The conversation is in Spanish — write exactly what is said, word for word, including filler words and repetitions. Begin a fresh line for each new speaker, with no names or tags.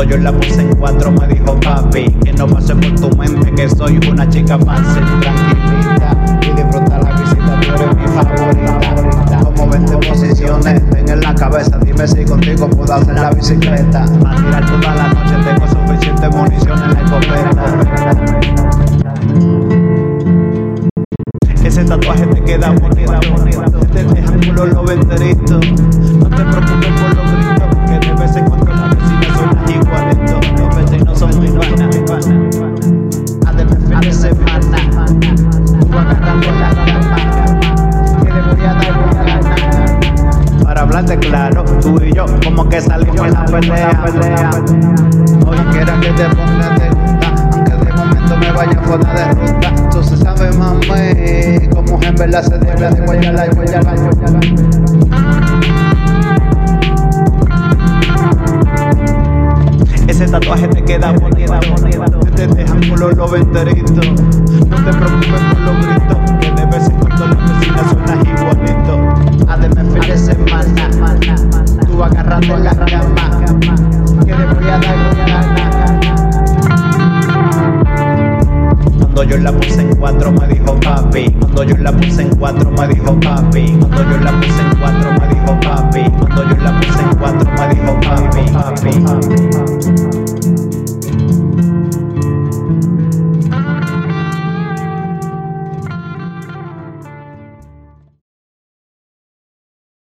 Cuando yo la puse en cuatro me dijo papi, que no pase por tu mente que soy una chica fácil, tranquilita y disfruta la visita, tú eres mi favorita. Como veinte posiciones tengo en la cabeza, dime si contigo puedo hacer la bicicleta. Para tirar toda la noche tengo suficiente munición en la escopeta. Ese tatuaje te queda bonito, te deja culo lo enterito. No te preocupes por los gritos, que de vez en cuando las vecinas suenan igualito. Los vecinos son muy panas. Además fin de semana, tú agarrando la cama, que le voy a dar con ganas. Para hablarte claro, tú y yo como que salimos en la pelea. Hoy quiera que te ponga te gusta, aunque de momento me vaya fuera de ruta. Tú se sabe, mami, como en verdad se debe de guayala y guayala. Ese tatuaje te queda bonito, te dejan color los enteritos. No te preocupes por los gritos, que de vez en cuando las vecinas suenan igualito. Además fin de semana, tú agarrando la cama, que le voy a dar con ganas. Cuando yo la puse en cuatro me dijo papi, cuando yo la puse en cuatro me dijo papi, cuando yo la puse en cuatro me dijo papi, cuando yo la puse en cuatro